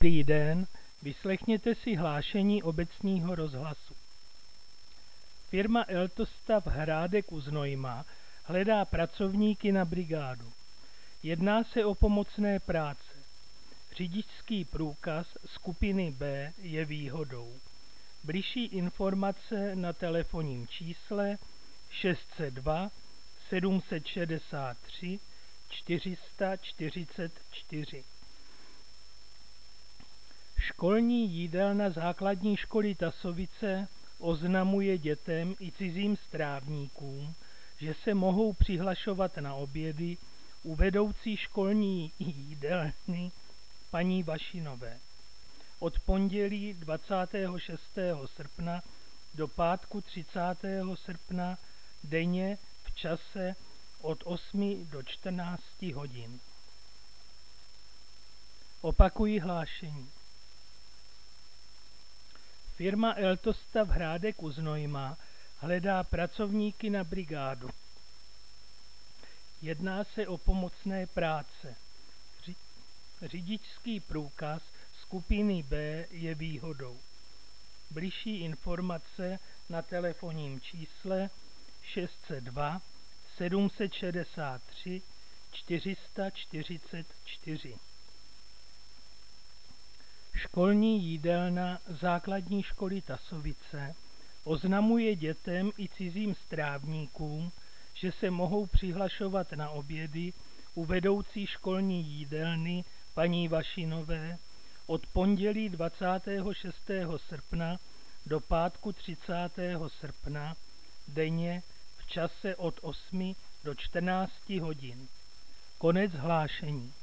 Dobrý den, vyslechněte si hlášení obecního rozhlasu. Firma Eltostav Hrádek u Znojma hledá pracovníky na brigádu. Jedná se o pomocné práce. Řidičský průkaz skupiny B je výhodou. Bližší informace na telefonním čísle 602 763 444. Školní jídelna základní školy Tasovice oznamuje dětem i cizím strávníkům, že se mohou přihlašovat na obědy u vedoucí školní jídelny paní Vašinové od pondělí 26. srpna do pátku 30. srpna denně v čase od 8 do 14 hodin. Opakuji hlášení. Firma Eltostav Hrádek u Znojma hledá pracovníky na brigádu. Jedná se o pomocné práce. Řidičský průkaz skupiny B je výhodou. Bližší informace na telefonním čísle 602 763 444. Školní jídelna základní školy Tasovice oznamuje dětem i cizím strávníkům, že se mohou přihlašovat na obědy u vedoucí školní jídelny paní Vašinové od pondělí 26. srpna do pátku 30. srpna denně v čase od 8 do 14 hodin. Konec hlášení.